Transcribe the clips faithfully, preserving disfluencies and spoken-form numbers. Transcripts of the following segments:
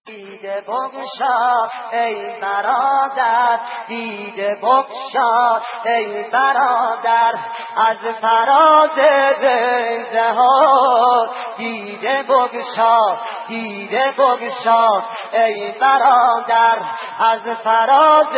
دیده بگشا ای برادر، دیده بگشا ای برادر، از فراز زهار دیده بگشا، دیده بگشا ای برادر، از فراز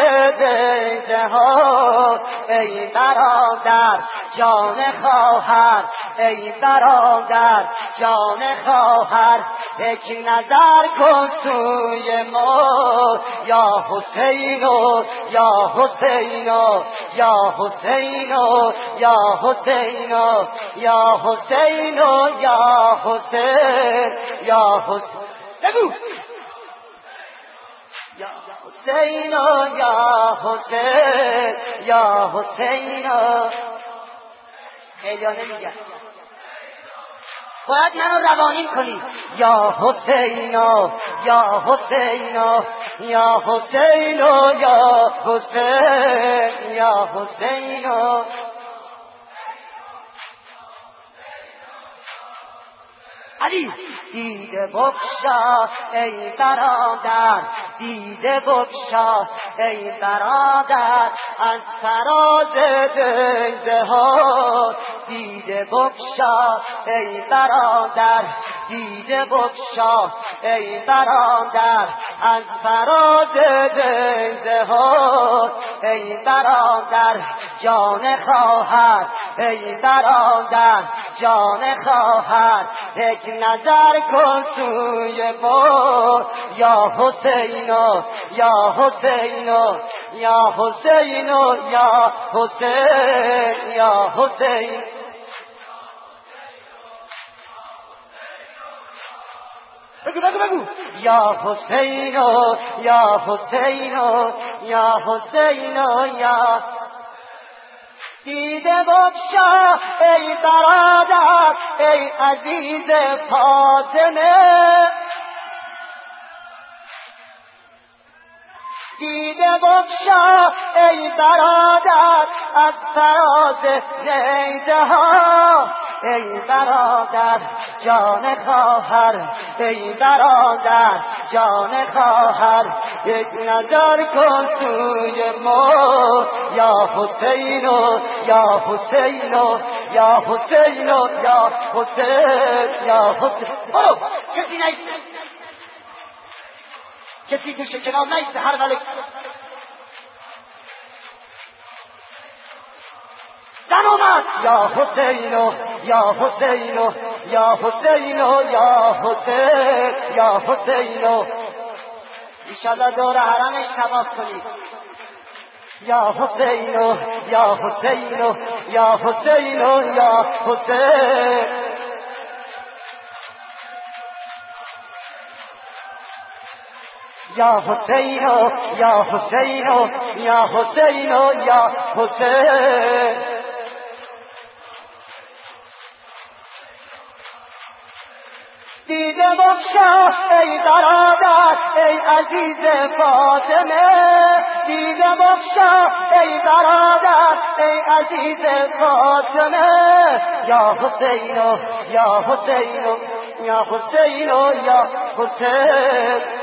زهار ای برادر، جان خواهر ای برادر، جان خواهر، یک نظر کن سوی ما، یا حسینو یا حسینو یا حسینو یا حسینو یا حسینو یا حسین یا حسین بگو یا حسینو یا حسین یا حسینو. خیلی ها نمیگن، باید منو روانیم کنی. یا حسینو یا حسینو یا حسینو یا حسین یا حسینو. علی دیده بگشا ای برادر، دیده بگشا ای برادر، از فراز زهار دیده بگشا ای برادر، دیده بگشا ای برادر، از فراز زهار ای برادر، جان خواهر ای برادر، جان خواهر، یک نظر کن سوی ما، یا حسینو یا حسینو یا حسینو یا حسین یا حسین. بگو بگو بگو یا حسینو یا حسینو یا حسینو یا. دیده بگشا ای برادر ای عزیز فاطمه، دیده بگشا ای برادر، از فراز نیزها ای برادر، جان خواهر ای برادر، جان خواهر، یک نظر کن سوی ما، یا حسینو یا حسینو یا حسینو یا حسین یا حسین. برو کسی نیست، کسی تو شکنال نیست. هر ملک زن اومد، یا حسینو یا حسینو یا حسینو یا حسین یا حسینو. ایشالله دور حرمش تواف کنید. یا حسینو یا حسینو یا حسینو یا حسین. یا حسینو یا حسینو یا حسینو یا حسین. دیده بگشا ای برادر ای عزیز فاطمه، دیده بگشا ای برادر ای عزیز فاطمه، یا حسینو یا حسینو یا حسینو یا حسین.